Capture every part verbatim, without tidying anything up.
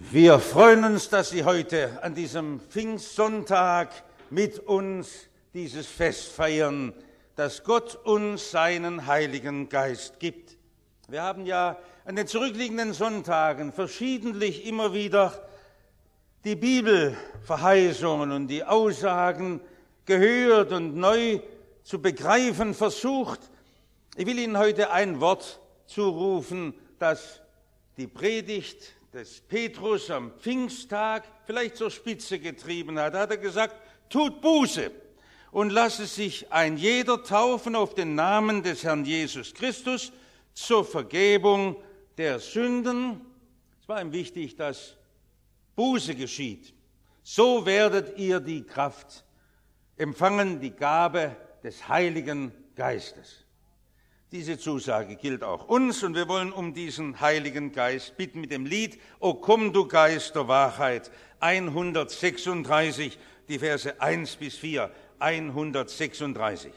Wir freuen uns, dass Sie heute an diesem Pfingstsonntag mit uns dieses Fest feiern, dass Gott uns seinen Heiligen Geist gibt. Wir haben ja an den zurückliegenden Sonntagen verschiedentlich immer wieder die Bibelverheißungen und die Aussagen gehört und neu zu begreifen versucht. Ich will Ihnen heute ein Wort zurufen, das die Predigt des Petrus am Pfingsttag vielleicht zur Spitze getrieben hat. Da hat er gesagt, tut Buße und lasse sich ein jeder taufen auf den Namen des Herrn Jesus Christus zur Vergebung der Sünden. Es war ihm wichtig, dass Buße geschieht. So werdet ihr die Kraft empfangen, die Gabe des Heiligen Geistes. Diese Zusage gilt auch uns und wir wollen um diesen Heiligen Geist bitten mit dem Lied O komm du Geist der Wahrheit, hundertsechsunddreißig, die Verse eins bis vier, hundertsechsunddreißig.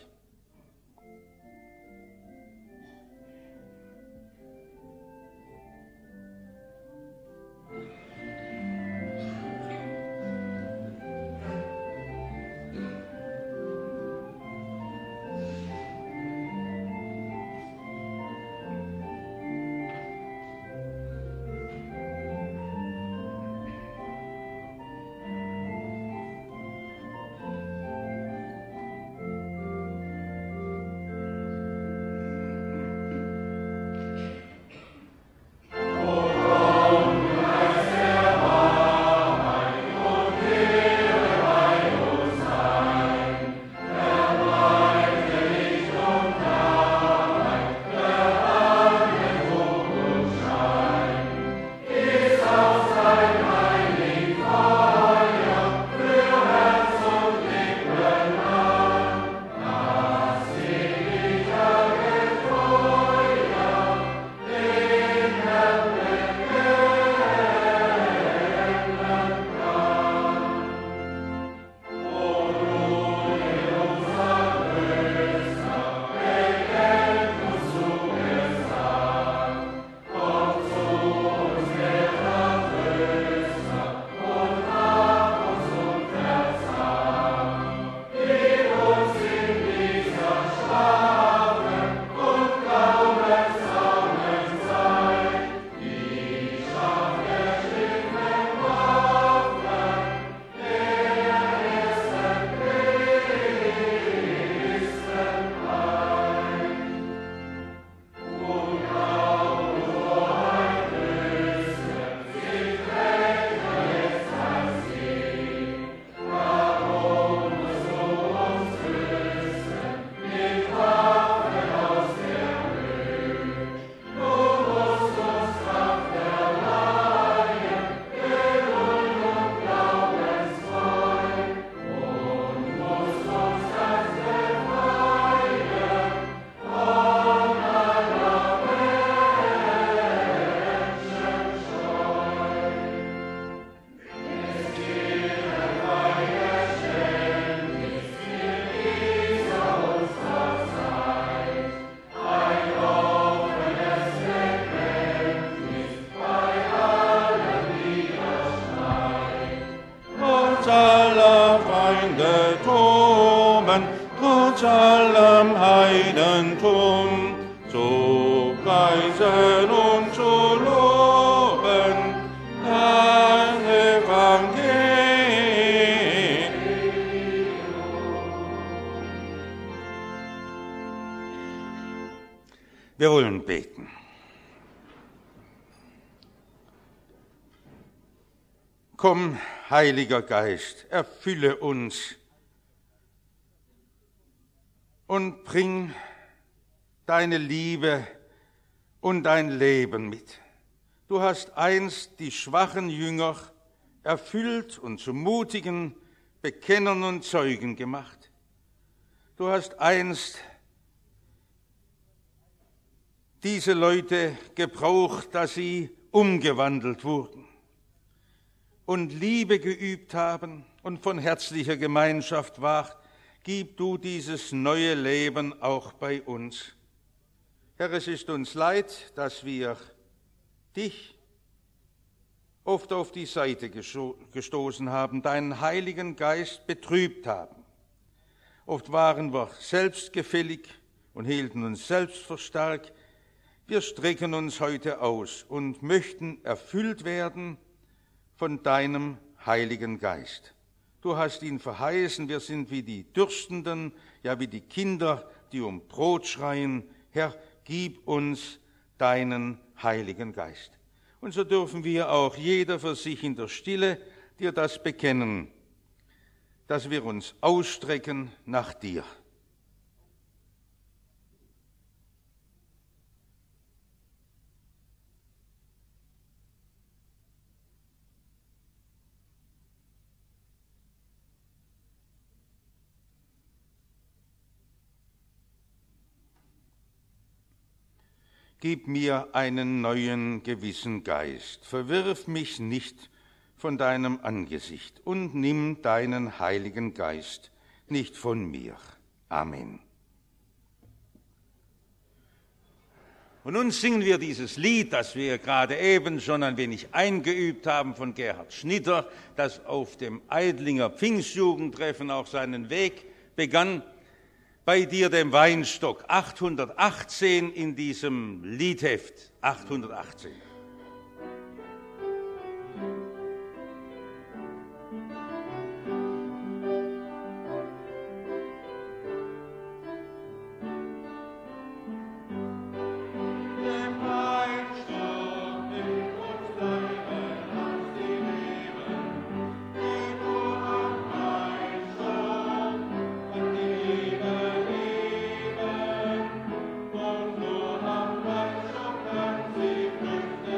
Trotz allem Heidentum zu preisen und zu loben das Evangelium. Wir wollen beten. Komm, Heiliger Geist, erfülle uns und bring deine Liebe und dein Leben mit. Du hast einst die schwachen Jünger erfüllt und zu mutigen Bekennern und Zeugen gemacht. Du hast einst diese Leute gebraucht, dass sie umgewandelt wurden und Liebe geübt haben und von herzlicher Gemeinschaft ward. Gib du dieses neue Leben auch bei uns. Herr, es ist uns leid, dass wir dich oft auf die Seite gestoßen haben, deinen Heiligen Geist betrübt haben. Oft waren wir selbstgefällig und hielten uns selbst für stark. Wir strecken uns heute aus und möchten erfüllt werden von deinem Heiligen Geist. Du hast ihn verheißen, wir sind wie die Dürstenden, ja wie die Kinder, die um Brot schreien. Herr, gib uns deinen Heiligen Geist. Und so dürfen wir auch jeder für sich in der Stille dir das bekennen, dass wir uns ausstrecken nach dir. Gib mir einen neuen gewissen Geist, verwirf mich nicht von deinem Angesicht und nimm deinen Heiligen Geist nicht von mir. Amen. Und nun singen wir dieses Lied, das wir gerade eben schon ein wenig eingeübt haben von Gerhard Schnitter, das auf dem Eidlinger Pfingstjugendtreffen auch seinen Weg begann. Bei dir dem Weinstock, achthundertachtzehn in diesem Liedheft, achthundertachtzehn. Und nur am Weinstock kann sie flüchten.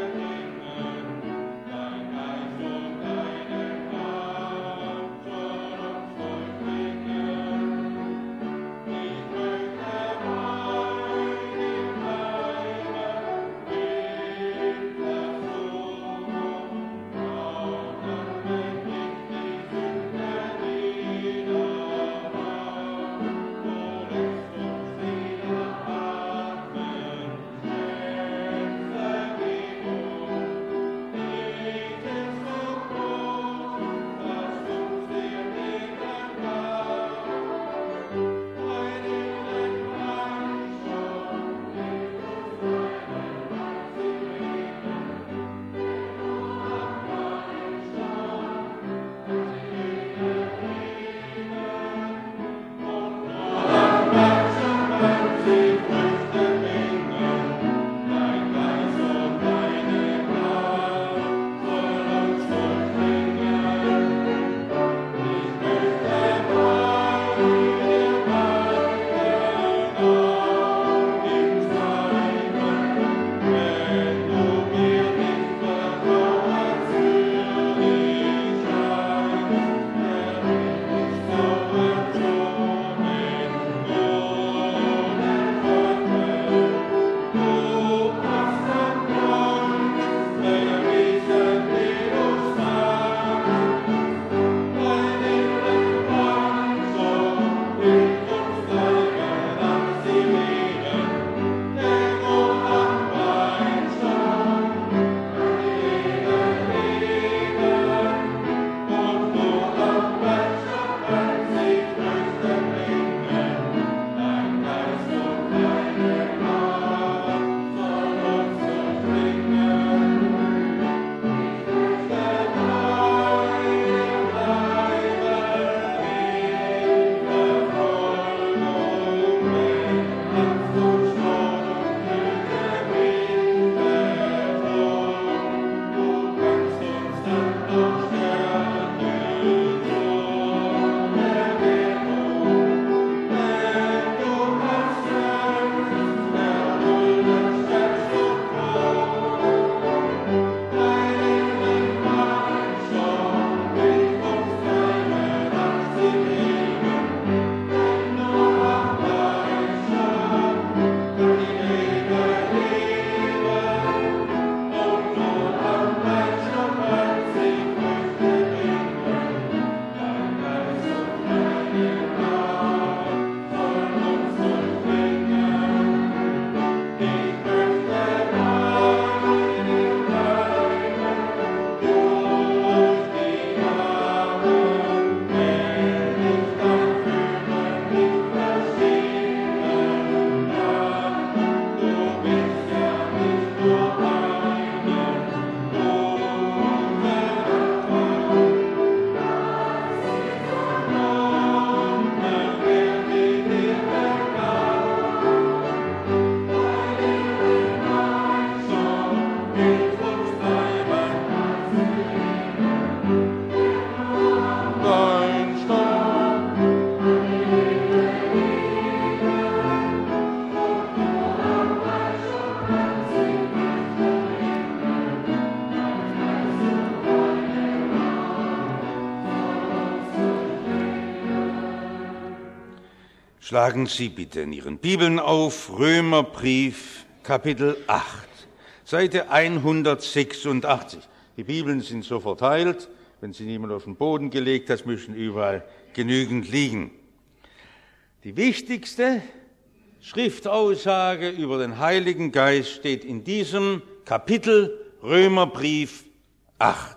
Schlagen Sie bitte in Ihren Bibeln auf, Römerbrief, Kapitel acht, Seite hundertsechsundachtzig. Die Bibeln sind so verteilt, wenn sie niemand auf den Boden gelegt hat, müssen überall genügend liegen. Die wichtigste Schriftaussage über den Heiligen Geist steht in diesem Kapitel Römerbrief acht.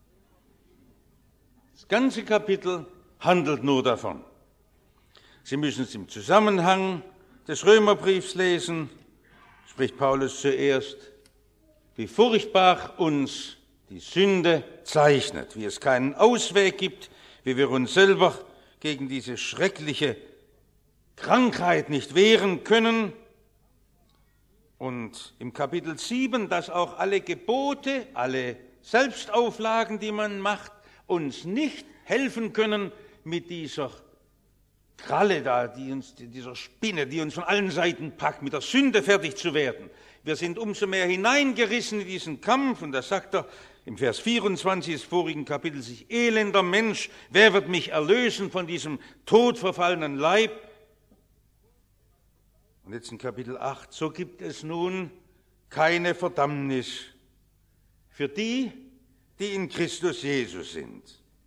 Das ganze Kapitel handelt nur davon. Sie müssen es im Zusammenhang des Römerbriefs lesen, spricht Paulus zuerst, wie furchtbar uns die Sünde zeichnet, wie es keinen Ausweg gibt, wie wir uns selber gegen diese schreckliche Krankheit nicht wehren können. Und im Kapitel sieben, dass auch alle Gebote, alle Selbstauflagen, die man macht, uns nicht helfen können mit dieser Kralle da, die uns, dieser Spinne, die uns von allen Seiten packt, mit der Sünde fertig zu werden. Wir sind umso mehr hineingerissen in diesen Kampf, und da sagt er im Vers vierundzwanzig des vorigen Kapitels, ich elender Mensch, wer wird mich erlösen von diesem todverfallenen Leib? Und jetzt in Kapitel acht, so gibt es nun keine Verdammnis für die, die in Christus Jesus sind.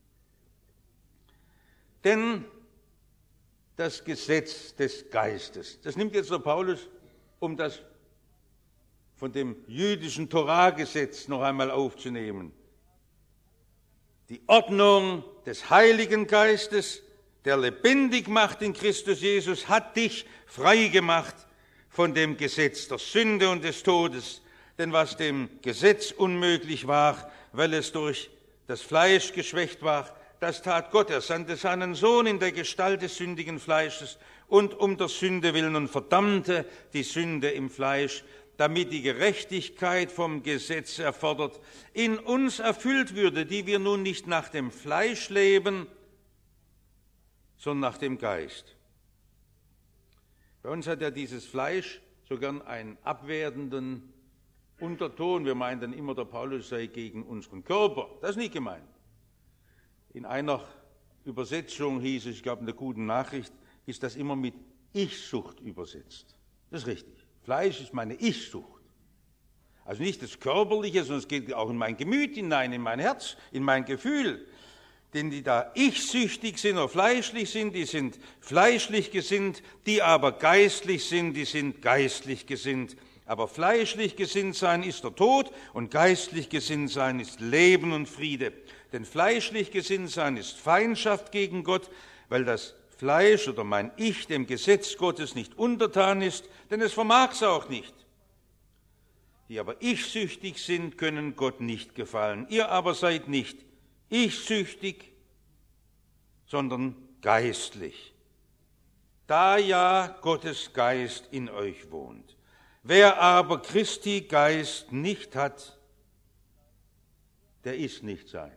Denn das Gesetz des Geistes, das nimmt jetzt der Paulus, um das von dem jüdischen Torah-Gesetz noch einmal aufzunehmen. Die Ordnung des Heiligen Geistes, der lebendig macht in Christus Jesus, hat dich frei gemacht von dem Gesetz der Sünde und des Todes. Denn was dem Gesetz unmöglich war, weil es durch das Fleisch geschwächt war, das tat Gott. Er sandte seinen Sohn in der Gestalt des sündigen Fleisches und um der Sünde willen und verdammte die Sünde im Fleisch, damit die Gerechtigkeit vom Gesetz erfordert in uns erfüllt würde, die wir nun nicht nach dem Fleisch leben, sondern nach dem Geist. Bei uns hat ja dieses Fleisch so gern einen abwertenden Unterton. Wir meinen dann immer, der Paulus sei gegen unseren Körper. Das ist nicht gemeint. In einer Übersetzung hieß es, ich glaube in der Guten Nachricht, ist das immer mit Ich-Sucht übersetzt. Das ist richtig. Fleisch ist meine Ich-Sucht. Also nicht das Körperliche, sondern es geht auch in mein Gemüt hinein, in mein Herz, in mein Gefühl. Denn die da ich-süchtig sind oder fleischlich sind, die sind fleischlich gesinnt, die aber geistlich sind, die sind geistlich gesinnt. Aber fleischlich gesinnt sein ist der Tod und geistlich gesinnt sein ist Leben und Friede. Denn fleischlich gesinnt sein ist Feindschaft gegen Gott, weil das Fleisch oder mein Ich dem Gesetz Gottes nicht untertan ist, denn es vermag es auch nicht. Die aber ich-süchtig sind, können Gott nicht gefallen. Ihr aber seid nicht ich-süchtig, sondern geistlich, da ja Gottes Geist in euch wohnt. Wer aber Christi Geist nicht hat, der ist nicht sein.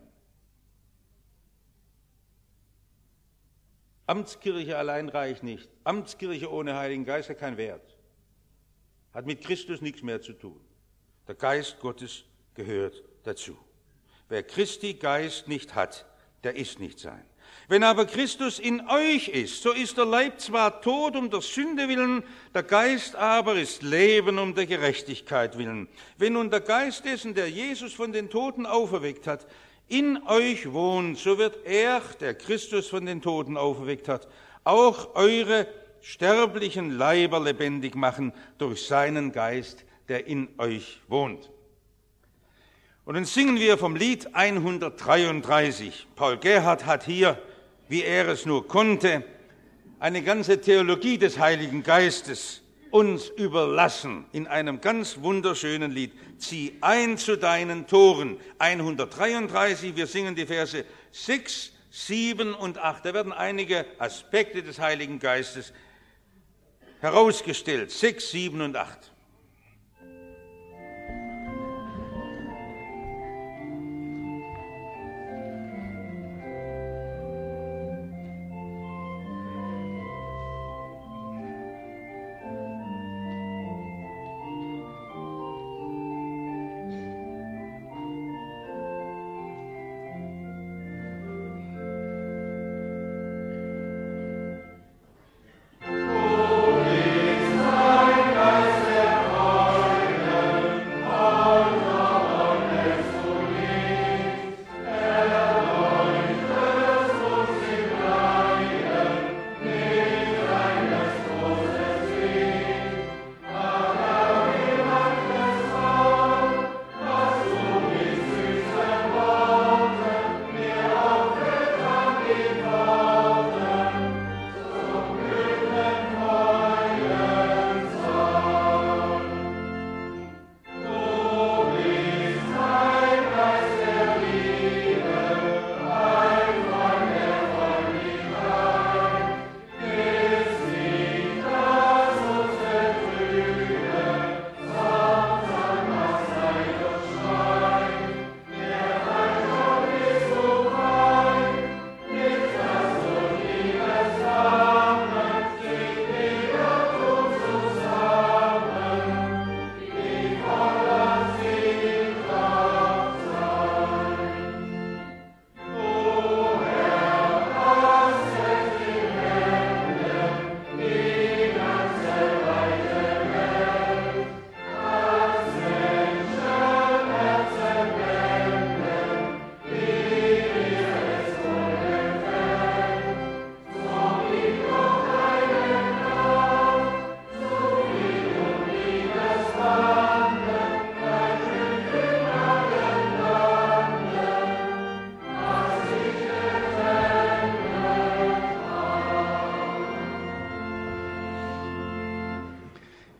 Amtskirche allein reicht nicht. Amtskirche ohne Heiligen Geist hat keinen Wert. Hat mit Christus nichts mehr zu tun. Der Geist Gottes gehört dazu. Wer Christi Geist nicht hat, der ist nicht sein. Wenn aber Christus in euch ist, so ist der Leib zwar tot um der Sünde willen, der Geist aber ist Leben um der Gerechtigkeit willen. Wenn nun der Geist dessen, der Jesus von den Toten auferweckt hat, in euch wohnt, so wird er, der Christus von den Toten auferweckt hat, auch eure sterblichen Leiber lebendig machen durch seinen Geist, der in euch wohnt. Und dann singen wir vom Lied hundertdreiunddreißig. Paul Gerhardt hat hier, wie er es nur konnte, eine ganze Theologie des Heiligen Geistes uns überlassen in einem ganz wunderschönen Lied. Zieh ein zu deinen Toren. hundertdreiunddreißig, wir singen die Verse sechs, sieben und acht. Da werden einige Aspekte des Heiligen Geistes herausgestellt. sechs, sieben und acht.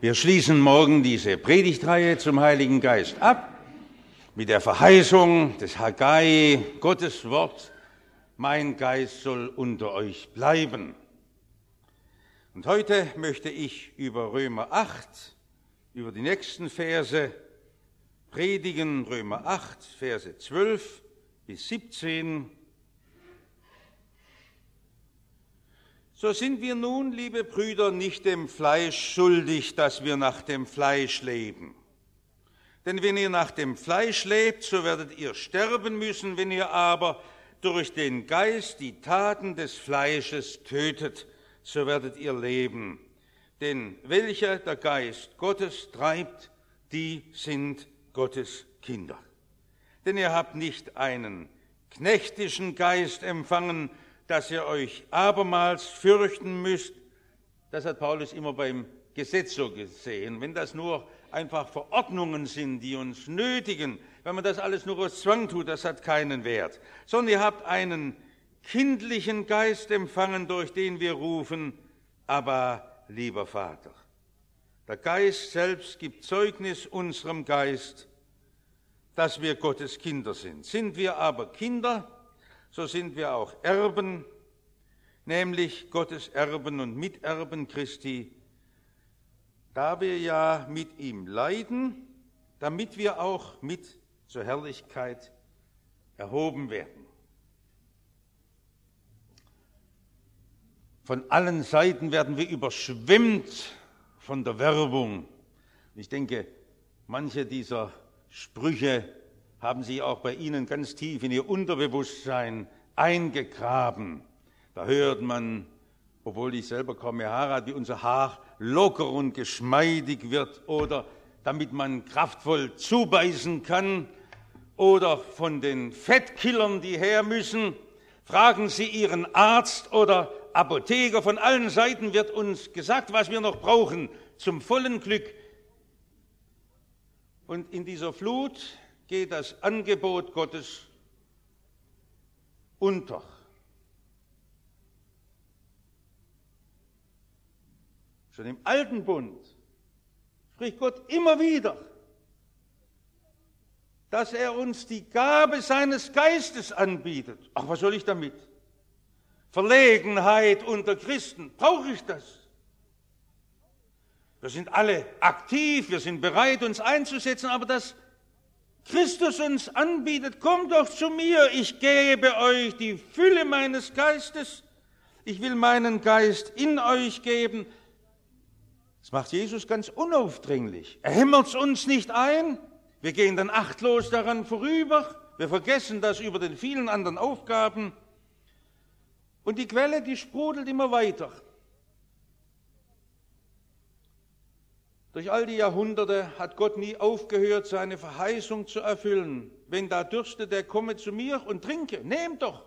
Wir schließen morgen diese Predigtreihe zum Heiligen Geist ab mit der Verheißung des Haggai, Gottes Wort, mein Geist soll unter euch bleiben. Und heute möchte ich über Römer acht, über die nächsten Verse predigen, Römer acht, Verse zwölf bis siebzehn. So sind wir nun, liebe Brüder, nicht dem Fleisch schuldig, dass wir nach dem Fleisch leben. Denn wenn ihr nach dem Fleisch lebt, so werdet ihr sterben müssen. Wenn ihr aber durch den Geist die Taten des Fleisches tötet, so werdet ihr leben. Denn welcher der Geist Gottes treibt, die sind Gottes Kinder. Denn ihr habt nicht einen knechtischen Geist empfangen, dass ihr euch abermals fürchten müsst. Das hat Paulus immer beim Gesetz so gesehen. Wenn das nur einfach Verordnungen sind, die uns nötigen, wenn man das alles nur aus Zwang tut, das hat keinen Wert. Sondern ihr habt einen kindlichen Geist empfangen, durch den wir rufen, aber lieber Vater. Der Geist selbst gibt Zeugnis unserem Geist, dass wir Gottes Kinder sind. Sind wir aber Kinder, so sind wir auch Erben, nämlich Gottes Erben und Miterben Christi, da wir ja mit ihm leiden, damit wir auch mit zur Herrlichkeit erhoben werden. Von allen Seiten werden wir überschwemmt von der Werbung. Ich denke, manche dieser Sprüche haben sich auch bei Ihnen ganz tief in Ihr Unterbewusstsein eingegraben. Da hört man, obwohl ich selber kaum mehr Haare habe, wie unser Haar locker und geschmeidig wird oder damit man kraftvoll zubeißen kann oder von den Fettkillern, die her müssen. Fragen Sie Ihren Arzt oder Apotheker, von allen Seiten wird uns gesagt, was wir noch brauchen zum vollen Glück. Und in dieser Flut geht das Angebot Gottes unter. Schon im Alten Bund spricht Gott immer wieder, dass er uns die Gabe seines Geistes anbietet. Ach, was soll ich damit? Verlegenheit unter Christen, brauche ich das? Wir sind alle aktiv, wir sind bereit, uns einzusetzen, aber dass Christus uns anbietet, kommt doch zu mir, ich gebe euch die Fülle meines Geistes, ich will meinen Geist in euch geben. Das macht Jesus ganz unaufdringlich. Er hämmert es uns nicht ein, wir gehen dann achtlos daran vorüber, wir vergessen das über den vielen anderen Aufgaben. Und die Quelle, die sprudelt immer weiter. Durch all die Jahrhunderte hat Gott nie aufgehört, seine Verheißung zu erfüllen. Wenn da dürstet, der komme zu mir und trinke. Nehmt doch.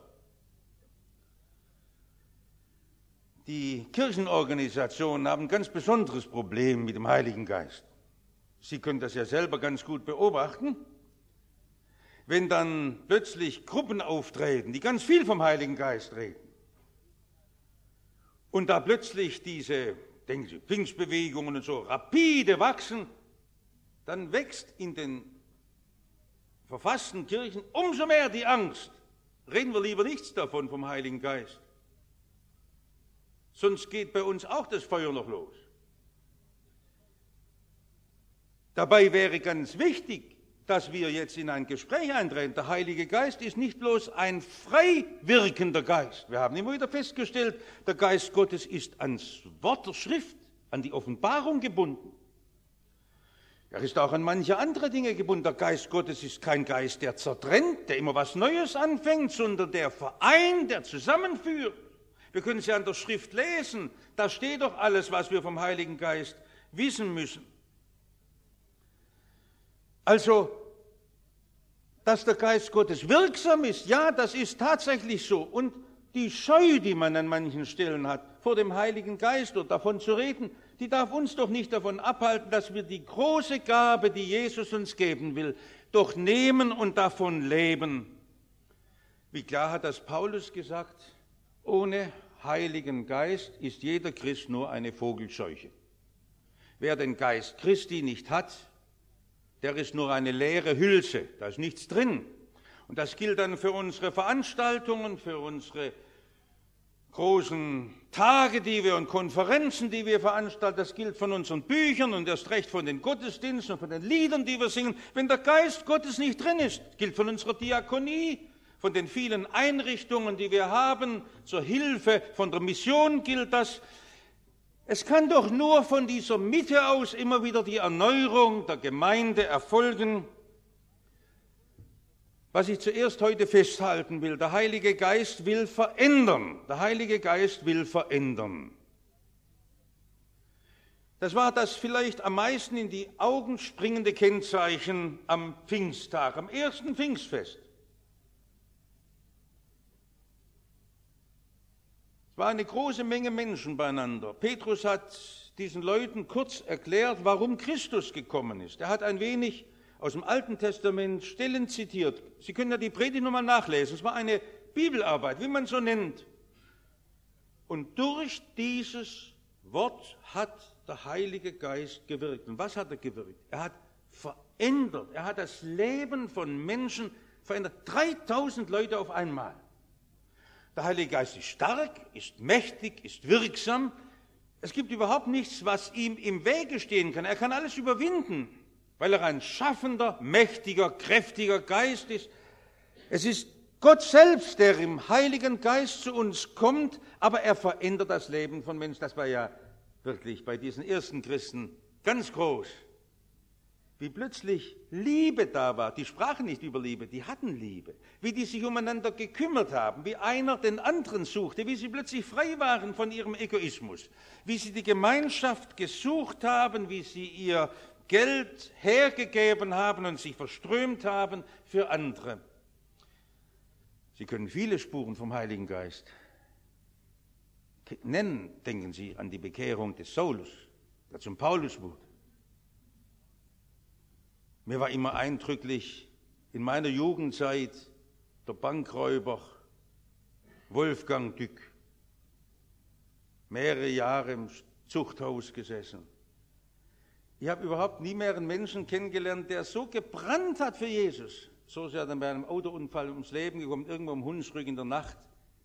Die Kirchenorganisationen haben ein ganz besonderes Problem mit dem Heiligen Geist. Sie können das ja selber ganz gut beobachten. Wenn dann plötzlich Gruppen auftreten, die ganz viel vom Heiligen Geist reden, und da plötzlich diese, denken Sie, Pfingstbewegungen und so rapide wachsen, dann wächst in den verfassten Kirchen umso mehr die Angst. Reden wir lieber nichts davon vom Heiligen Geist. Sonst geht bei uns auch das Feuer noch los. Dabei wäre ganz wichtig, dass wir jetzt in ein Gespräch eintreten. Der Heilige Geist ist nicht bloß ein frei wirkender Geist. Wir haben immer wieder festgestellt, der Geist Gottes ist ans Wort der Schrift, an die Offenbarung gebunden. Er ist auch an manche andere Dinge gebunden. Der Geist Gottes ist kein Geist, der zertrennt, der immer was Neues anfängt, sondern der vereint, der zusammenführt. Wir können es ja an der Schrift lesen. Da steht doch alles, was wir vom Heiligen Geist wissen müssen. Also, dass der Geist Gottes wirksam ist, ja, das ist tatsächlich so. Und die Scheu, die man an manchen Stellen hat, vor dem Heiligen Geist oder davon zu reden, die darf uns doch nicht davon abhalten, dass wir die große Gabe, die Jesus uns geben will, doch nehmen und davon leben. Wie klar hat das Paulus gesagt? Ohne Heiligen Geist ist jeder Christ nur eine Vogelscheuche. Wer den Geist Christi nicht hat, der ist nur eine leere Hülse, da ist nichts drin. Und das gilt dann für unsere Veranstaltungen, für unsere großen Tage, die wir und Konferenzen, die wir veranstalten. Das gilt von unseren Büchern und erst recht von den Gottesdiensten und von den Liedern, die wir singen. Wenn der Geist Gottes nicht drin ist, gilt von unserer Diakonie, von den vielen Einrichtungen, die wir haben, zur Hilfe, von der Mission gilt das. Es kann doch nur von dieser Mitte aus immer wieder die Erneuerung der Gemeinde erfolgen. Was ich zuerst heute festhalten will, der Heilige Geist will verändern. Der Heilige Geist will verändern. Das war das vielleicht am meisten in die Augen springende Kennzeichen am Pfingsttag, am ersten Pfingstfest. Es war eine große Menge Menschen beieinander. Petrus hat diesen Leuten kurz erklärt, warum Christus gekommen ist. Er hat ein wenig aus dem Alten Testament Stellen zitiert. Sie können ja die Predigt nochmal nachlesen. Es war eine Bibelarbeit, wie man so nennt. Und durch dieses Wort hat der Heilige Geist gewirkt. Und was hat er gewirkt? Er hat verändert. Er hat das Leben von Menschen verändert. dreitausend Leute auf einmal. Der Heilige Geist ist stark, ist mächtig, ist wirksam. Es gibt überhaupt nichts, was ihm im Wege stehen kann. Er kann alles überwinden, weil er ein schaffender, mächtiger, kräftiger Geist ist. Es ist Gott selbst, der im Heiligen Geist zu uns kommt, aber er verändert das Leben von Menschen. Das war ja wirklich bei diesen ersten Christen ganz groß. Wie plötzlich Liebe da war. Die sprachen nicht über Liebe, die hatten Liebe. Wie die sich umeinander gekümmert haben, wie einer den anderen suchte, wie sie plötzlich frei waren von ihrem Egoismus, wie sie die Gemeinschaft gesucht haben, wie sie ihr Geld hergegeben haben und sich verströmt haben für andere. Sie können viele Spuren vom Heiligen Geist nennen. Denken Sie an die Bekehrung des Saulus, der zum Paulus wurde. Mir war immer eindrücklich in meiner Jugendzeit der Bankräuber Wolfgang Dück, mehrere Jahre im Zuchthaus gesessen. Ich habe überhaupt nie mehr einen Menschen kennengelernt, der so gebrannt hat für Jesus. So ist er dann bei einem Autounfall ums Leben gekommen, irgendwo am Hunsrück in der Nacht.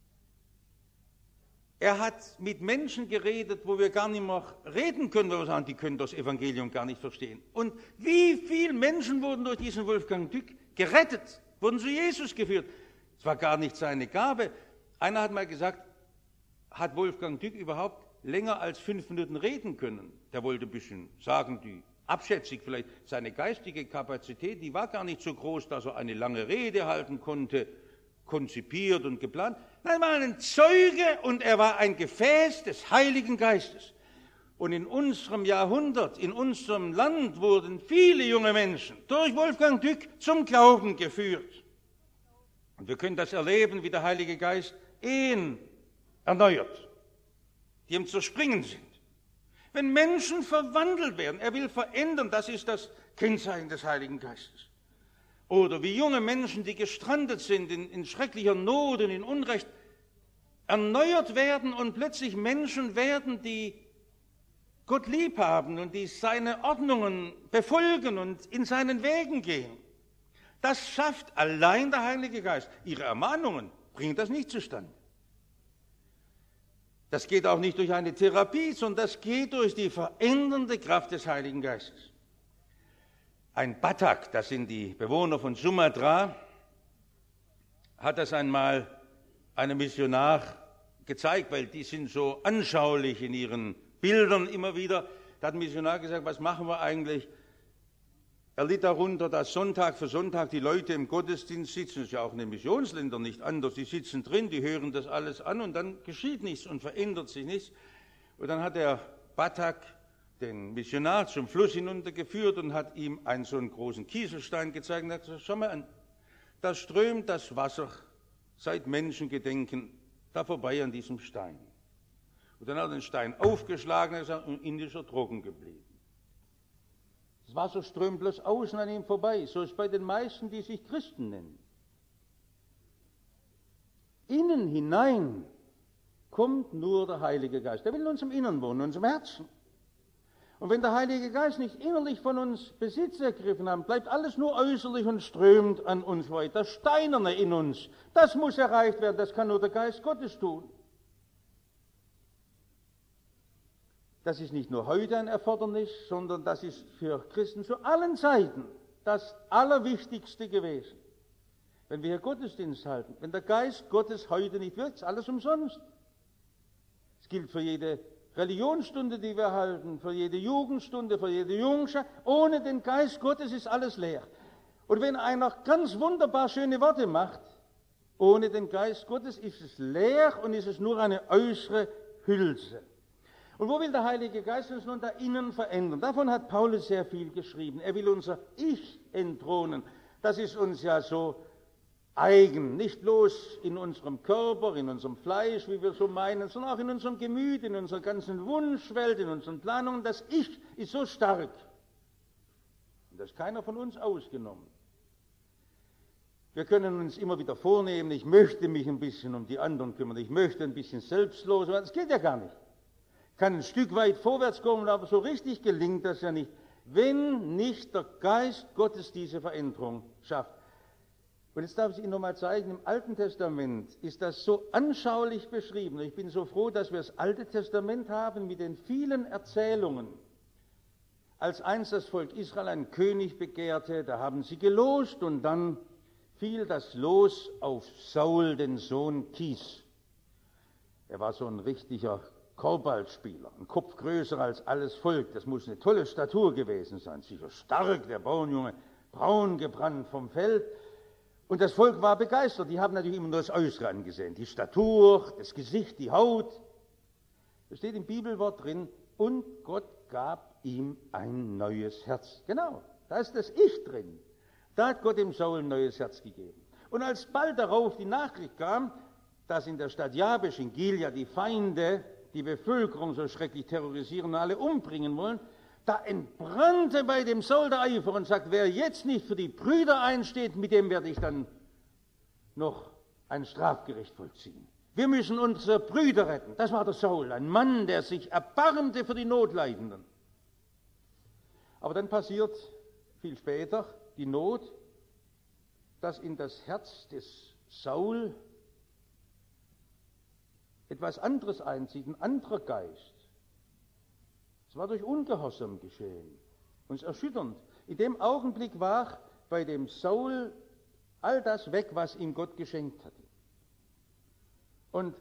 Er hat mit Menschen geredet, wo wir gar nicht mehr reden können, weil wir sagen, die können das Evangelium gar nicht verstehen. Und wie viele Menschen wurden durch diesen Wolfgang Dück gerettet, wurden zu Jesus geführt. Es war gar nicht seine Gabe. Einer hat mal gesagt, hat Wolfgang Dück überhaupt länger als fünf Minuten reden können? Der wollte ein bisschen sagen, die abschätzig vielleicht, seine geistige Kapazität, die war gar nicht so groß, dass er eine lange Rede halten konnte, konzipiert und geplant. Nein, er war ein Zeuge und er war ein Gefäß des Heiligen Geistes. Und in unserem Jahrhundert, in unserem Land wurden viele junge Menschen durch Wolfgang Dück zum Glauben geführt. Und wir können das erleben, wie der Heilige Geist Ehen erneuert, die ihm zerspringen sind. Wenn Menschen verwandelt werden, er will verändern, das ist das Kennzeichen des Heiligen Geistes. Oder wie junge Menschen, die gestrandet sind in, in schrecklicher Not und in Unrecht, erneuert werden und plötzlich Menschen werden, die Gott lieb haben und die seine Ordnungen befolgen und in seinen Wegen gehen. Das schafft allein der Heilige Geist. Ihre Ermahnungen bringen das nicht zustande. Das geht auch nicht durch eine Therapie, sondern das geht durch die verändernde Kraft des Heiligen Geistes. Ein Batak, das sind die Bewohner von Sumatra, hat das einmal einem Missionar gezeigt, weil die sind so anschaulich in ihren Bildern immer wieder. Da hat ein Missionar gesagt, was machen wir eigentlich? Er litt darunter, dass Sonntag für Sonntag die Leute im Gottesdienst sitzen, das ist ja auch in den Missionsländern nicht anders, die sitzen drin, die hören das alles an und dann geschieht nichts und verändert sich nichts. Und dann hat der Batak den Missionar zum Fluss hinuntergeführt und hat ihm einen so einen großen Kieselstein gezeigt und hat gesagt, schau mal an, da strömt das Wasser seit Menschengedenken da vorbei an diesem Stein. Und dann hat er den Stein aufgeschlagen und gesagt, und innen ist er trocken geblieben. Das Wasser strömt bloß außen an ihm vorbei. So ist es bei den meisten, die sich Christen nennen. Innen hinein kommt nur der Heilige Geist. Der will in unserem Innern wohnen, in unserem Herzen. Und wenn der Heilige Geist nicht innerlich von uns Besitz ergriffen hat, bleibt alles nur äußerlich und strömt an uns weiter. Das Steinerne in uns, das muss erreicht werden, das kann nur der Geist Gottes tun. Das ist nicht nur heute ein Erfordernis, sondern das ist für Christen zu allen Zeiten das Allerwichtigste gewesen. Wenn wir hier Gottesdienst halten, wenn der Geist Gottes heute nicht wirkt, ist alles umsonst. Es gilt für jede Religionsstunde, die wir halten, für jede Jugendstunde, für jede Jungschar. Ohne den Geist Gottes ist alles leer. Und wenn einer ganz wunderbar schöne Worte macht, ohne den Geist Gottes ist es leer und ist es nur eine äußere Hülse. Und wo will der Heilige Geist uns nun da innen verändern? Davon hat Paulus sehr viel geschrieben. Er will unser Ich entthronen. Das ist uns ja so eigen, nicht bloß in unserem Körper, in unserem Fleisch, wie wir so meinen, sondern auch in unserem Gemüt, in unserer ganzen Wunschwelt, in unseren Planungen. Das Ich ist so stark. Und das ist keiner von uns ausgenommen. Wir können uns immer wieder vornehmen, ich möchte mich ein bisschen um die anderen kümmern, ich möchte ein bisschen selbstlos, aber das geht ja gar nicht. Kann ein Stück weit vorwärts kommen, aber so richtig gelingt das ja nicht, wenn nicht der Geist Gottes diese Veränderung schafft. Und jetzt darf ich Ihnen noch mal zeigen, im Alten Testament ist das so anschaulich beschrieben. Ich bin so froh, dass wir das Alte Testament haben mit den vielen Erzählungen. Als einst das Volk Israel einen König begehrte, da haben sie gelost und dann fiel das Los auf Saul, den Sohn Kis. Er war so ein richtiger Korbballspieler, ein Kopf größer als alles Volk. Das muss eine tolle Statur gewesen sein, sicher stark, der Bauernjunge, braun gebrannt vom Feld. Und das Volk war begeistert. Die haben natürlich immer nur das Äußere angesehen. Die Statur, das Gesicht, die Haut. Da steht im Bibelwort drin, und Gott gab ihm ein neues Herz. Genau, da ist das Ich drin. Da hat Gott dem Saul ein neues Herz gegeben. Und als bald darauf die Nachricht kam, dass in der Stadt Jabesh in Gilead die Feinde die Bevölkerung so schrecklich terrorisieren und alle umbringen wollen, da entbrannte bei dem Saul der Eifer und sagt, wer jetzt nicht für die Brüder einsteht, mit dem werde ich dann noch ein Strafgericht vollziehen. Wir müssen unsere Brüder retten. Das war der Saul, ein Mann, der sich erbarmte für die Notleidenden. Aber dann passiert viel später die Not, dass in das Herz des Saul etwas anderes einzieht, ein anderer Geist. Es war durch Ungehorsam geschehen. Und es ist erschütternd. In dem Augenblick war bei dem Saul all das weg, was ihm Gott geschenkt hatte. Und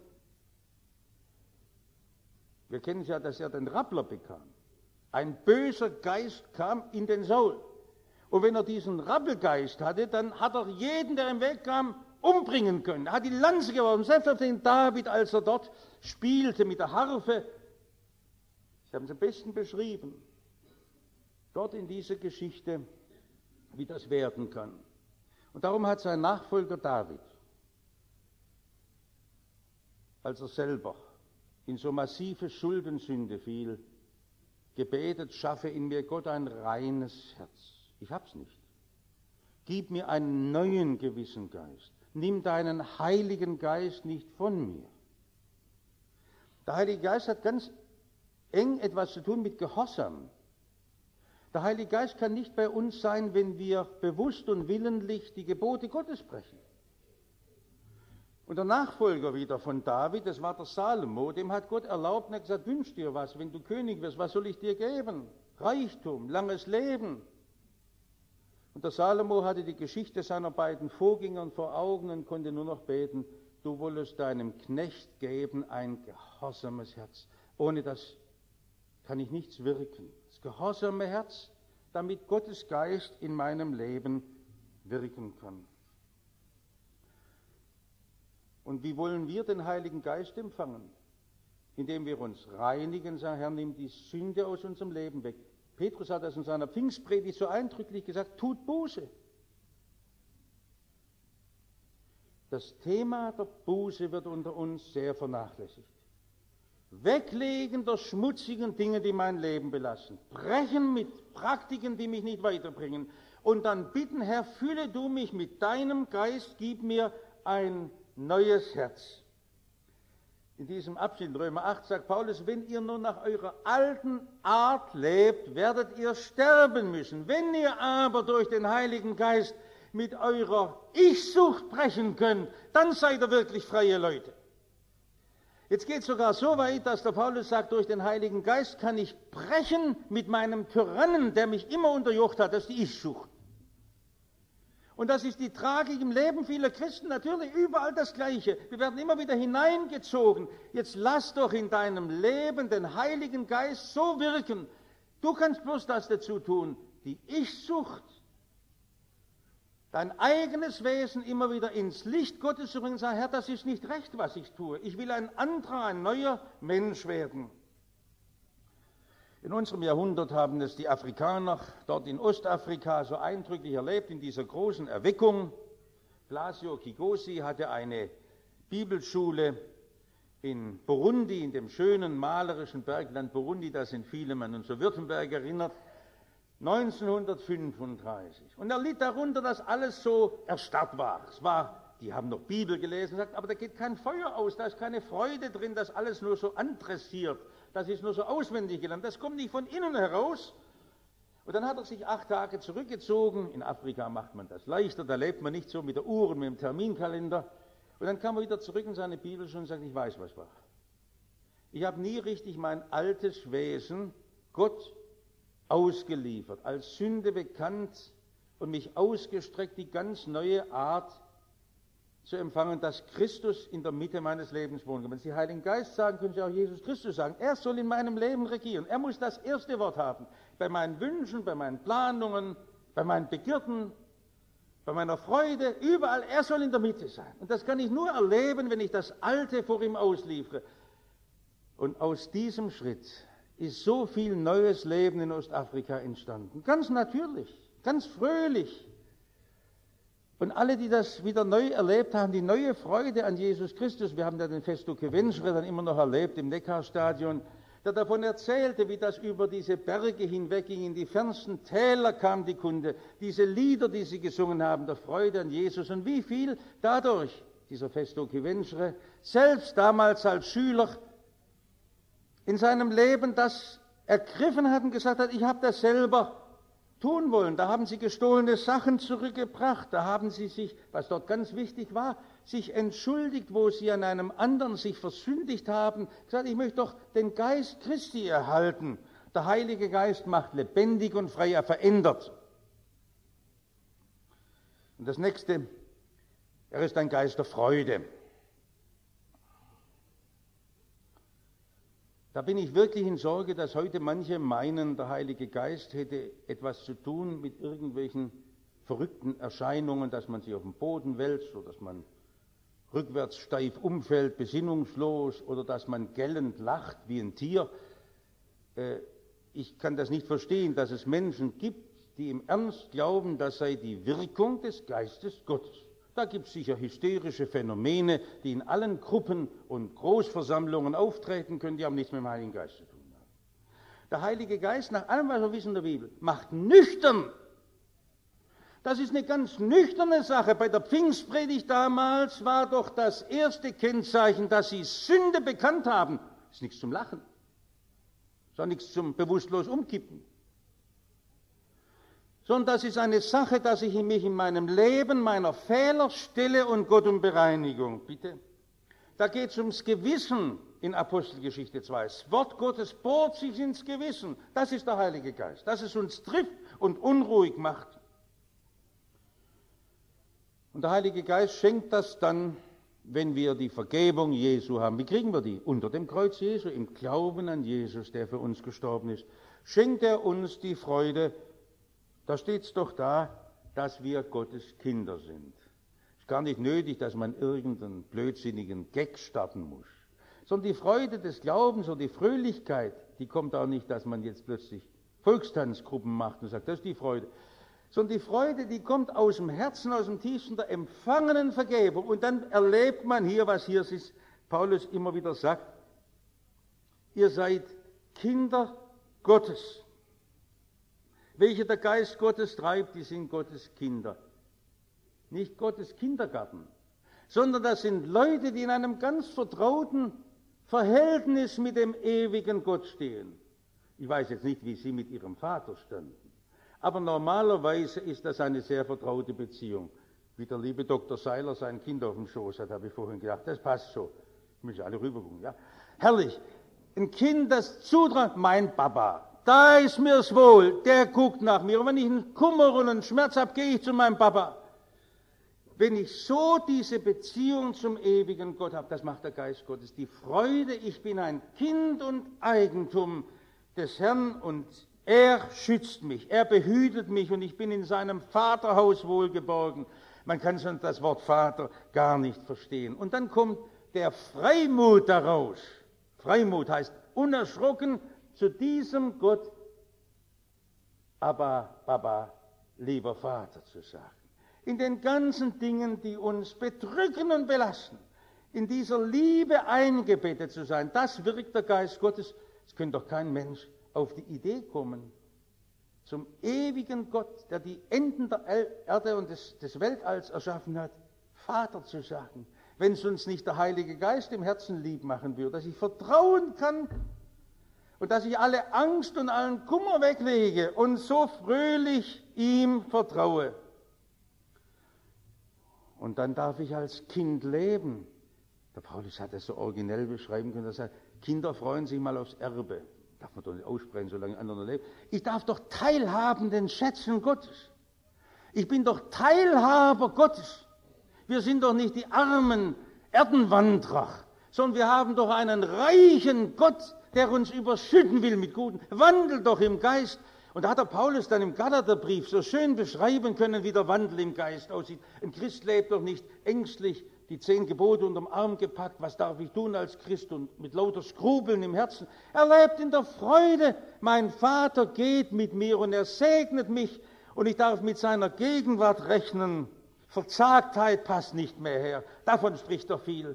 wir kennen es ja, dass er den Rappler bekam. Ein böser Geist kam in den Saul. Und wenn er diesen Rappelgeist hatte, dann hat er jeden, der im Weg kam, umbringen können. Er hat die Lanze geworfen, selbst auf den David, als er dort spielte mit der Harfe. Sie haben es am besten beschrieben, dort in dieser Geschichte, wie das werden kann. Und darum hat sein Nachfolger David, als er selber in so massive Schuldensünde fiel, gebetet, schaffe in mir Gott ein reines Herz. Ich hab's nicht. Gib mir einen neuen Gewissengeist. Nimm deinen Heiligen Geist nicht von mir. Der Heilige Geist hat ganz eng etwas zu tun mit Gehorsam. Der Heilige Geist kann nicht bei uns sein, wenn wir bewusst und willentlich die Gebote Gottes brechen. Und der Nachfolger wieder von David, das war der Salomo, dem hat Gott erlaubt und hat gesagt, wünsch dir was, wenn du König wirst, was soll ich dir geben? Reichtum, langes Leben. Und der Salomo hatte die Geschichte seiner beiden Vorgänger vor Augen und konnte nur noch beten, du wollest deinem Knecht geben ein gehorsames Herz. Ohne das kann ich nichts wirken. Das gehorsame Herz, damit Gottes Geist in meinem Leben wirken kann. Und wie wollen wir den Heiligen Geist empfangen? Indem wir uns reinigen, sagen, Herr, nimm die Sünde aus unserem Leben weg. Petrus hat das in seiner Pfingstpredigt so eindrücklich gesagt, tut Buße. Das Thema der Buße wird unter uns sehr vernachlässigt. Weglegen der schmutzigen Dinge, die mein Leben belasten. Brechen mit Praktiken, die mich nicht weiterbringen. Und dann bitten, Herr, fülle du mich mit deinem Geist, gib mir ein neues Herz. In diesem Abschnitt, Römer acht, sagt Paulus, wenn ihr nur nach eurer alten Art lebt, werdet ihr sterben müssen. Wenn ihr aber durch den Heiligen Geist mit eurer Ich-Sucht brechen könnt, dann seid ihr wirklich freie Leute. Jetzt geht es sogar so weit, dass der Paulus sagt, durch den Heiligen Geist kann ich brechen mit meinem Tyrannen, der mich immer unterjocht hat, das ist die Ich-Sucht. Und das ist die Tragik im Leben vieler Christen, natürlich überall das Gleiche. Wir werden immer wieder hineingezogen. Jetzt lass doch in deinem Leben den Heiligen Geist so wirken. Du kannst bloß das dazu tun, die Ich-Sucht, dein eigenes Wesen immer wieder ins Licht Gottes zu bringen und sagen, Herr, das ist nicht recht, was ich tue. Ich will ein anderer, ein neuer Mensch werden. In unserem Jahrhundert haben es die Afrikaner dort in Ostafrika so eindrücklich erlebt, in dieser großen Erweckung. Blasio Kigosi hatte eine Bibelschule in Burundi, in dem schönen malerischen Bergland Burundi, das in vielem an unser Württemberg erinnert, neunzehnhundertfünfunddreißig. Und er litt darunter, dass alles so erstarrt war. Es war, die haben noch Bibel gelesen, sagt, aber da geht kein Feuer aus, da ist keine Freude drin, das alles nur so andressiert. Das ist nur so auswendig gelernt, das kommt nicht von innen heraus. Und dann hat er sich acht Tage zurückgezogen. In Afrika macht man das leichter, da lebt man nicht so mit der Uhr und mit dem Terminkalender. Und dann kam er wieder zurück in seine Bibelschule und sagt, ich weiß, was war. Ich habe nie richtig mein altes Wesen Gott ausgeliefert, als Sünde bekannt und mich ausgestreckt, die ganz neue Art zu empfangen, dass Christus in der Mitte meines Lebens wohnt. Wenn Sie Heiligen Geist sagen, können Sie auch Jesus Christus sagen. Er soll in meinem Leben regieren. Er muss das erste Wort haben. Bei meinen Wünschen, bei meinen Planungen, bei meinen Begierden, bei meiner Freude, überall. Er soll in der Mitte sein. Und das kann ich nur erleben, wenn ich das Alte vor ihm ausliefere. Und aus diesem Schritt ist so viel neues Leben in Ostafrika entstanden. Ganz natürlich, ganz fröhlich. Und alle, die das wieder neu erlebt haben, die neue Freude an Jesus Christus, wir haben ja den Festo Kevensre dann immer noch erlebt im Neckarstadion, der davon erzählte, wie das über diese Berge hinwegging, in die fernsten Täler kam die Kunde, diese Lieder, die sie gesungen haben, der Freude an Jesus und wie viel dadurch, dieser Festo Kevensre, selbst damals als Schüler in seinem Leben das ergriffen hat und gesagt hat, ich habe das selber tun wollen. Da haben sie gestohlene Sachen zurückgebracht, da haben sie sich, was dort ganz wichtig war, sich entschuldigt, wo sie an einem anderen sich versündigt haben, gesagt, ich möchte doch den Geist Christi erhalten. Der Heilige Geist macht lebendig und frei, er verändert. Und das nächste, er ist ein Geist der Freude. Da bin ich wirklich in Sorge, dass heute manche meinen, der Heilige Geist hätte etwas zu tun mit irgendwelchen verrückten Erscheinungen, dass man sich auf den Boden wälzt oder dass man rückwärts steif umfällt, besinnungslos oder dass man gellend lacht wie ein Tier. Ich kann das nicht verstehen, dass es Menschen gibt, die im Ernst glauben, das sei die Wirkung des Geistes Gottes. Da gibt es sicher hysterische Phänomene, die in allen Gruppen und Großversammlungen auftreten können, die haben nichts mit dem Heiligen Geist zu tun. Der Heilige Geist, nach allem, was wir wissen in der Bibel, macht nüchtern. Das ist eine ganz nüchterne Sache. Bei der Pfingstpredigt damals war doch das erste Kennzeichen, dass sie Sünde bekannt haben. Das ist nichts zum Lachen, sondern nichts zum bewusstlos Umkippen. Sondern das ist eine Sache, dass ich mich in meinem Leben meiner Fehler stelle und Gott um Bereinigung bitte. Da geht es ums Gewissen in Apostelgeschichte zwei. Das Wort Gottes bohrt sich ins Gewissen. Das ist der Heilige Geist, dass es uns trifft und unruhig macht. Und der Heilige Geist schenkt das dann, wenn wir die Vergebung Jesu haben. Wie kriegen wir die? Unter dem Kreuz Jesu, im Glauben an Jesus, der für uns gestorben ist. Schenkt er uns die Freude. Da steht es doch da, dass wir Gottes Kinder sind. Es ist gar nicht nötig, dass man irgendeinen blödsinnigen Gag starten muss. Sondern die Freude des Glaubens und die Fröhlichkeit, die kommt auch nicht, dass man jetzt plötzlich Volkstanzgruppen macht und sagt, das ist die Freude. Sondern die Freude, die kommt aus dem Herzen, aus dem tiefsten der empfangenen Vergebung. Und dann erlebt man hier, was hier ist, Paulus immer wieder sagt, ihr seid Kinder Gottes. Welche der Geist Gottes treibt, die sind Gottes Kinder. Nicht Gottes Kindergarten, sondern das sind Leute, die in einem ganz vertrauten Verhältnis mit dem ewigen Gott stehen. Ich weiß jetzt nicht, wie Sie mit Ihrem Vater standen, aber normalerweise ist das eine sehr vertraute Beziehung. Wie der liebe Doktor Seiler sein Kind auf dem Schoß hat, habe ich vorhin gedacht, das passt so. Müssen alle rübergucken, ja? Herrlich. Ein Kind, das zutraut, mein Papa, da ist mir's wohl, der guckt nach mir. Und wenn ich einen Kummer und einen Schmerz habe, gehe ich zu meinem Papa. Wenn ich so diese Beziehung zum ewigen Gott habe, das macht der Geist Gottes, die Freude, ich bin ein Kind und Eigentum des Herrn und er schützt mich, er behütet mich und ich bin in seinem Vaterhaus wohlgeborgen. Man kann sonst das Wort Vater gar nicht verstehen. Und dann kommt der Freimut daraus. Freimut heißt unerschrocken zu diesem Gott, aber Papa, lieber Vater zu sagen. In den ganzen Dingen, die uns bedrücken und belasten, in dieser Liebe eingebettet zu sein, das wirkt der Geist Gottes. Es könnte doch kein Mensch auf die Idee kommen, zum ewigen Gott, der die Enden der Erde und des, des Weltalls erschaffen hat, Vater zu sagen, wenn es uns nicht der Heilige Geist im Herzen lieb machen würde, dass ich vertrauen kann und dass ich alle Angst und allen Kummer weglege und so fröhlich ihm vertraue. Und dann darf ich als Kind leben. Der Paulus hat das so originell beschreiben können, dass er sagt, Kinder freuen sich mal aufs Erbe. Darf man doch nicht aussprechen, solange andere leben. Ich darf doch teilhaben den Schätzen Gottes. Ich bin doch Teilhaber Gottes. Wir sind doch nicht die armen Erdenwanderer, sondern wir haben doch einen reichen Gott, der uns überschütten will mit Guten. Wandelt doch im Geist. Und da hat der Paulus dann im Galaterbrief so schön beschreiben können, wie der Wandel im Geist aussieht. Ein Christ lebt doch nicht ängstlich, die zehn Gebote unterm Arm gepackt, was darf ich tun als Christ und mit lauter Skrupeln im Herzen. Er lebt in der Freude, mein Vater geht mit mir und er segnet mich und ich darf mit seiner Gegenwart rechnen. Verzagtheit passt nicht mehr her, davon spricht er viel.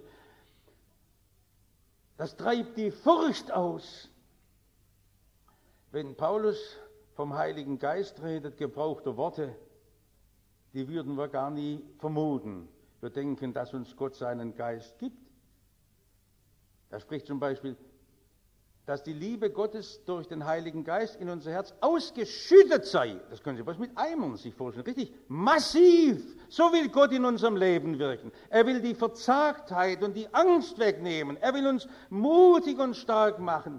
Das treibt die Furcht aus. Wenn Paulus vom Heiligen Geist redet, gebraucht er Worte, die würden wir gar nie vermuten. Wir denken, dass uns Gott seinen Geist gibt. Er spricht zum Beispiel, dass die Liebe Gottes durch den Heiligen Geist in unser Herz ausgeschüttet sei. Das können Sie was mit Eimern sich vorstellen. Richtig massiv. So will Gott in unserem Leben wirken. Er will die Verzagtheit und die Angst wegnehmen. Er will uns mutig und stark machen.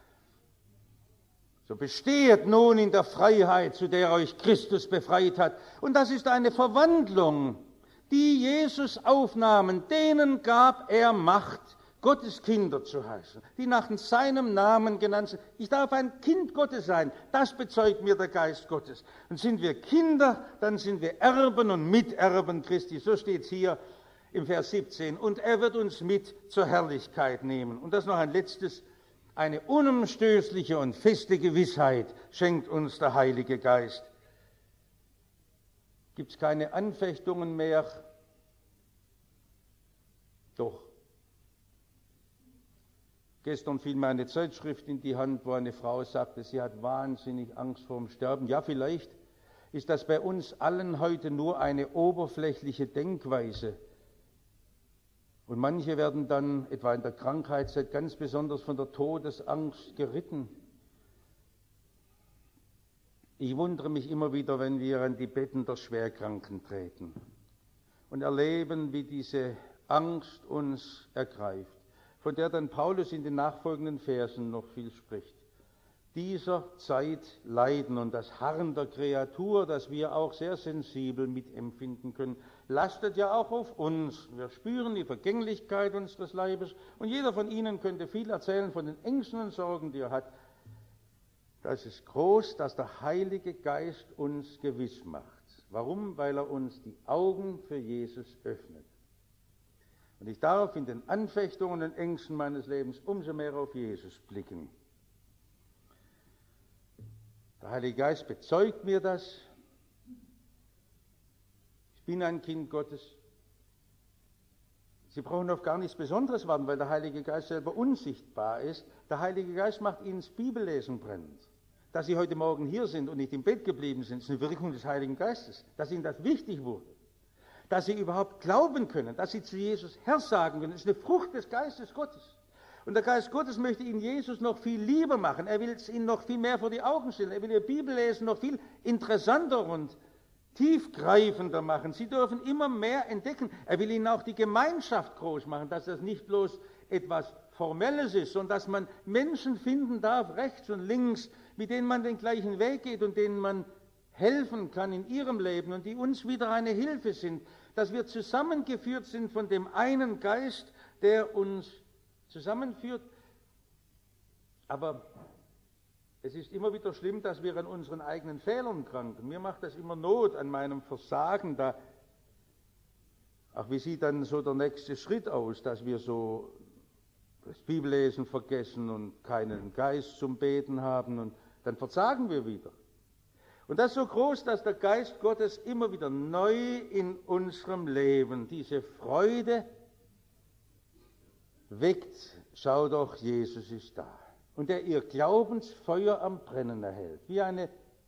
So bestehet nun in der Freiheit, zu der euch Christus befreit hat. Und das ist eine Verwandlung, die Jesus aufnahmen. Denen gab er Macht, Gottes Kinder zu heißen, die nach seinem Namen genannt sind. Ich darf ein Kind Gottes sein, das bezeugt mir der Geist Gottes. Und sind wir Kinder, dann sind wir Erben und Miterben Christi. So steht es hier im Vers siebzehn. Und er wird uns mit zur Herrlichkeit nehmen. Und das noch ein letztes. Eine unumstößliche und feste Gewissheit schenkt uns der Heilige Geist. Gibt es keine Anfechtungen mehr? Doch. Gestern fiel mir eine Zeitschrift in die Hand, wo eine Frau sagte, sie hat wahnsinnig Angst vor dem Sterben. Ja, vielleicht ist das bei uns allen heute nur eine oberflächliche Denkweise. Und manche werden dann, etwa in der Krankheitszeit, ganz besonders von der Todesangst geritten. Ich wundere mich immer wieder, wenn wir an die Betten der Schwerkranken treten und erleben, wie diese Angst uns ergreift, von der dann Paulus in den nachfolgenden Versen noch viel spricht. Dieser Zeit Leiden und das Harren der Kreatur, das wir auch sehr sensibel mitempfinden können, lastet ja auch auf uns. Wir spüren die Vergänglichkeit unseres Leibes und jeder von Ihnen könnte viel erzählen von den Ängsten und Sorgen, die er hat. Das ist groß, dass der Heilige Geist uns gewiss macht. Warum? Weil er uns die Augen für Jesus öffnet. Und ich darf in den Anfechtungen und Ängsten meines Lebens umso mehr auf Jesus blicken. Der Heilige Geist bezeugt mir das. Ich bin ein Kind Gottes. Sie brauchen auf gar nichts Besonderes warten, weil der Heilige Geist selber unsichtbar ist. Der Heilige Geist macht Ihnen das Bibellesen brennend. Dass Sie heute Morgen hier sind und nicht im Bett geblieben sind, ist eine Wirkung des Heiligen Geistes. Dass Ihnen das wichtig wurde. Dass Sie überhaupt glauben können, dass Sie zu Jesus Herr sagen können, ist eine Frucht des Geistes Gottes. Und der Geist Gottes möchte Ihnen Jesus noch viel lieber machen. Er will es Ihnen noch viel mehr vor die Augen stellen. Er will Ihr Bibellesen noch viel interessanter und tiefgreifender machen. Sie dürfen immer mehr entdecken. Er will Ihnen auch die Gemeinschaft groß machen, dass das nicht bloß etwas Formelles ist, sondern dass man Menschen finden darf, rechts und links, mit denen man den gleichen Weg geht und denen man helfen kann in ihrem Leben und die uns wieder eine Hilfe sind, dass wir zusammengeführt sind von dem einen Geist, der uns zusammenführt. Aber es ist immer wieder schlimm, dass wir an unseren eigenen Fehlern kranken. Mir macht das immer Not an meinem Versagen. Da, ach, wie sieht dann so der nächste Schritt aus, dass wir so das Bibellesen vergessen und keinen Geist zum Beten haben und dann versagen wir wieder. Und das ist so groß, dass der Geist Gottes immer wieder neu in unserem Leben diese Freude weckt. Schau doch, Jesus ist da. Und der ihr Glaubensfeuer am Brennen erhält, wie eine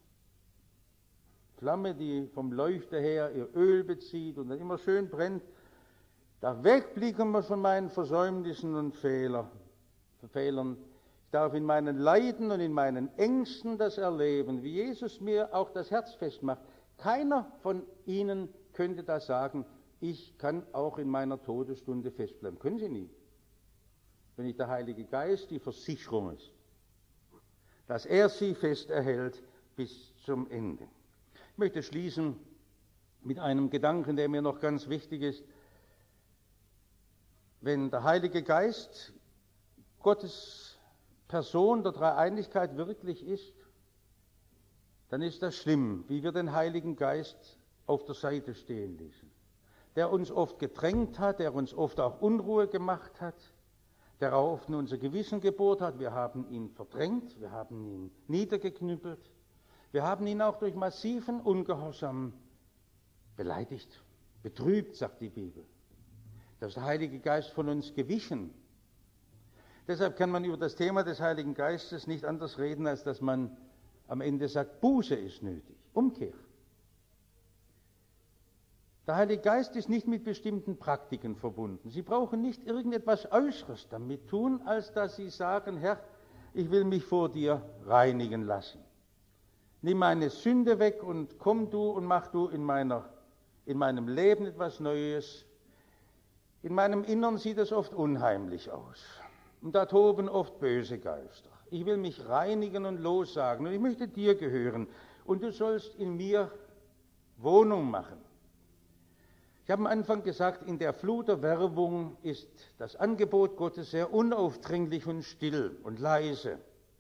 Flamme, die vom Leuchter her ihr Öl bezieht und dann immer schön brennt. Da wegblicken wir von meinen Versäumnissen und Fehler, Fehlern. Ich darf in meinen Leiden und in meinen Ängsten das erleben, wie Jesus mir auch das Herz festmacht. Keiner von Ihnen könnte das sagen, ich kann auch in meiner Todesstunde festbleiben. Können Sie nie. Wenn nicht der Heilige Geist die Versicherung ist, dass er sie fest erhält bis zum Ende. Ich möchte schließen mit einem Gedanken, der mir noch ganz wichtig ist. Wenn der Heilige Geist Gottes Person der Dreieinigkeit wirklich ist, dann ist das schlimm, wie wir den Heiligen Geist auf der Seite stehen ließen, der uns oft gedrängt hat, der uns oft auch Unruhe gemacht hat, der auch oft in unser Gewissen gebohrt hat. Wir haben ihn verdrängt, wir haben ihn niedergeknüppelt, wir haben ihn auch durch massiven Ungehorsam beleidigt, betrübt, sagt die Bibel. Da ist der Heilige Geist von uns gewichen. Deshalb kann man über das Thema des Heiligen Geistes nicht anders reden, als dass man am Ende sagt, Buße ist nötig, Umkehr. Der Heilige Geist ist nicht mit bestimmten Praktiken verbunden. Sie brauchen nicht irgendetwas Äußeres damit tun, als dass Sie sagen, Herr, ich will mich vor dir reinigen lassen. Nimm meine Sünde weg und komm du und mach du in, meiner, in meinem Leben etwas Neues. In meinem Innern sieht es oft unheimlich aus. Und da toben oft böse Geister. Ich will mich reinigen und lossagen und ich möchte dir gehören. Und du sollst in mir Wohnung machen. Ich habe am Anfang gesagt, in der Flut der Werbung ist das Angebot Gottes sehr unaufdringlich und still und leise.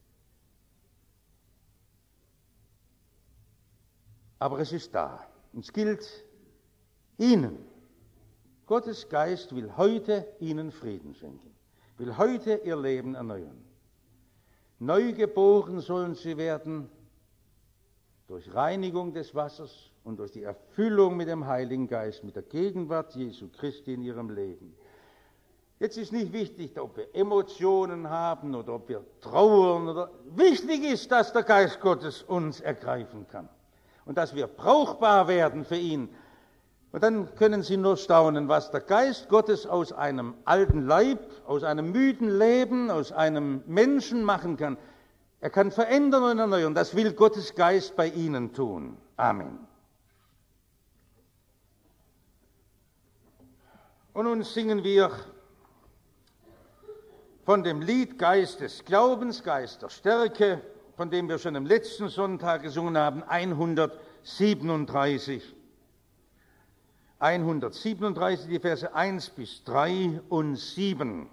Aber es ist da. Und es gilt Ihnen. Gottes Geist will heute Ihnen Frieden schenken, will heute Ihr Leben erneuern. Neugeboren sollen Sie werden durch Reinigung des Wassers und durch die Erfüllung mit dem Heiligen Geist, mit der Gegenwart Jesu Christi in Ihrem Leben. Jetzt ist nicht wichtig, ob wir Emotionen haben oder ob wir trauern. Oder wichtig ist, dass der Geist Gottes uns ergreifen kann und dass wir brauchbar werden für ihn. Und dann können Sie nur staunen, was der Geist Gottes aus einem alten Leib, aus einem müden Leben, aus einem Menschen machen kann. Er kann verändern und erneuern. Das will Gottes Geist bei Ihnen tun. Amen. Und nun singen wir von dem Lied Geist des Glaubens, Geist der Stärke, von dem wir schon am letzten Sonntag gesungen haben, hundertsiebenunddreißig. hundertsiebenunddreißig, die Verse eins bis drei und sieben.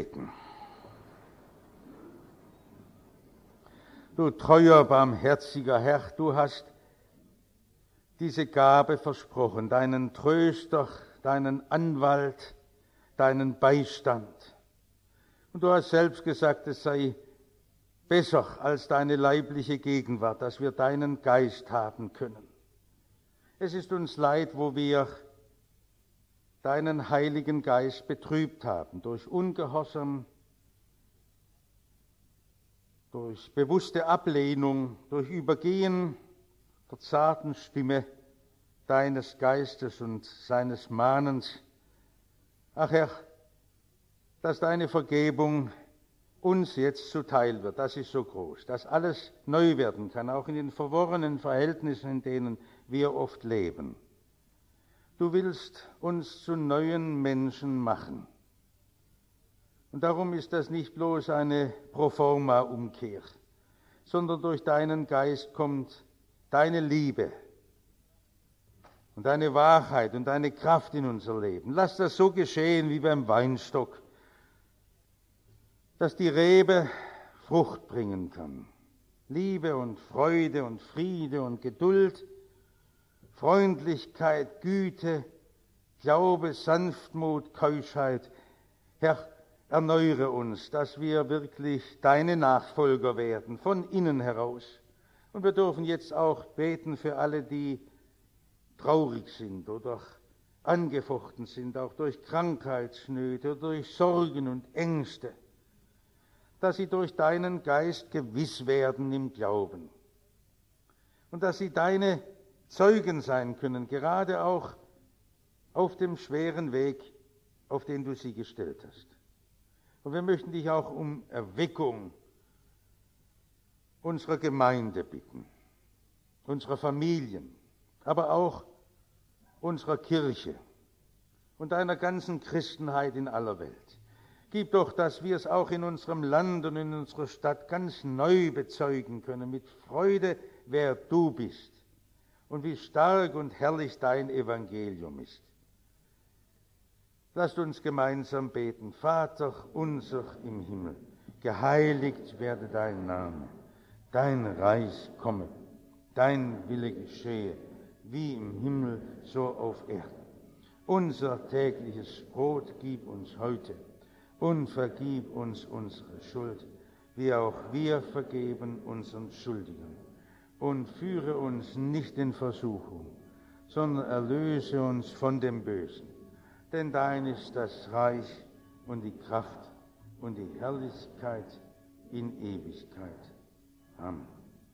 beten. Du treuer, barmherziger Herr, du hast diese Gabe versprochen, deinen Tröster, deinen Anwalt, deinen Beistand. Und du hast selbst gesagt, es sei besser als deine leibliche Gegenwart, dass wir deinen Geist haben können. Es ist uns leid, wo wir deinen Heiligen Geist betrübt haben, durch Ungehorsam, durch bewusste Ablehnung, durch Übergehen der zarten Stimme deines Geistes und seines Mahnens. Ach Herr, dass deine Vergebung uns jetzt zuteil wird, das ist so groß, dass alles neu werden kann, auch in den verworrenen Verhältnissen, in denen wir oft leben. Du willst uns zu neuen Menschen machen. Und darum ist das nicht bloß eine Proforma-Umkehr, sondern durch deinen Geist kommt deine Liebe und deine Wahrheit und deine Kraft in unser Leben. Lass das so geschehen wie beim Weinstock, dass die Rebe Frucht bringen kann. Liebe und Freude und Friede und Geduld, Freundlichkeit, Güte, Glaube, Sanftmut, Keuschheit. Herr, erneuere uns, dass wir wirklich deine Nachfolger werden, von innen heraus. Und wir dürfen jetzt auch beten für alle, die traurig sind oder angefochten sind, auch durch Krankheitsnöte, durch Sorgen und Ängste, dass sie durch deinen Geist gewiss werden im Glauben und dass sie deine Zeugen sein können, gerade auch auf dem schweren Weg, auf den du sie gestellt hast. Und wir möchten dich auch um Erweckung unserer Gemeinde bitten, unserer Familien, aber auch unserer Kirche und einer ganzen Christenheit in aller Welt. Gib doch, dass wir es auch in unserem Land und in unserer Stadt ganz neu bezeugen können, mit Freude, wer du bist und wie stark und herrlich dein Evangelium ist. Lasst uns gemeinsam beten. Vater unser im Himmel, geheiligt werde dein Name, dein Reich komme, dein Wille geschehe, wie im Himmel, so auf Erden. Unser tägliches Brot gib uns heute und vergib uns unsere Schuld, wie auch wir vergeben unseren Schuldigen. Und führe uns nicht in Versuchung, sondern erlöse uns von dem Bösen. Denn dein ist das Reich und die Kraft und die Herrlichkeit in Ewigkeit. Amen.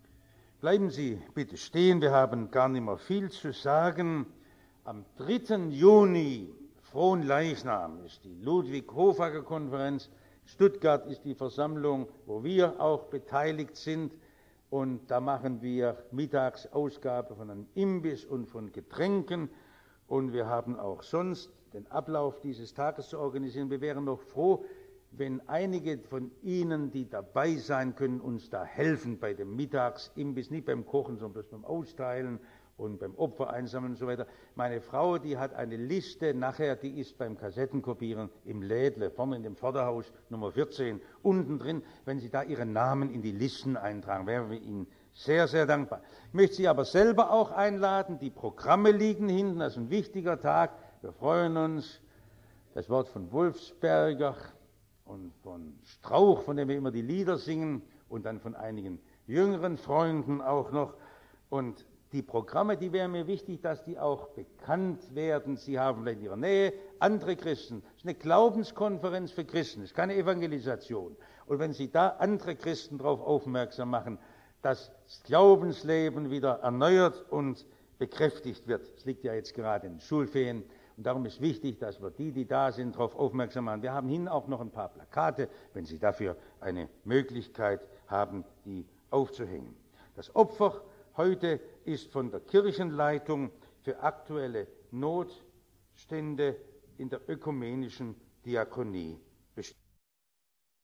Bleiben Sie bitte stehen, wir haben gar nicht mehr viel zu sagen. Am dritten Juni, Fronleichnam, ist die Ludwig-Hofacker-Konferenz. Stuttgart ist die Versammlung, wo wir auch beteiligt sind. Und da machen wir Mittagsausgabe von einem Imbiss und von Getränken. Und wir haben auch sonst den Ablauf dieses Tages zu organisieren. Wir wären noch froh, wenn einige von Ihnen, die dabei sein können, uns da helfen bei dem Mittagsimbiss, nicht beim Kochen, sondern bloß beim Austeilen und beim Opfer einsammeln und so weiter. Meine Frau, die hat eine Liste nachher, die ist beim Kassettenkopieren im Lädle, vorne in dem Vorderhaus, Nummer vierzehn, unten drin. Wenn Sie da Ihren Namen in die Listen eintragen, wären wir Ihnen sehr, sehr dankbar. Ich möchte Sie aber selber auch einladen. Die Programme liegen hinten, das ist ein wichtiger Tag. Wir freuen uns. Das Wort von Wolfsberger und von Strauch, von dem wir immer die Lieder singen, und dann von einigen jüngeren Freunden auch noch. Und die Programme, die wären mir wichtig, dass die auch bekannt werden. Sie haben vielleicht in Ihrer Nähe andere Christen. Das ist eine Glaubenskonferenz für Christen, das ist keine Evangelisation. Und wenn Sie da andere Christen darauf aufmerksam machen, dass das Glaubensleben wieder erneuert und bekräftigt wird. Es liegt ja jetzt gerade in den Schulferien. Und darum ist wichtig, dass wir die, die da sind, darauf aufmerksam machen. Wir haben hinten auch noch ein paar Plakate, wenn Sie dafür eine Möglichkeit haben, die aufzuhängen. Das Opfer heute ist von der Kirchenleitung für aktuelle Notstände in der ökumenischen Diakonie bestimmt.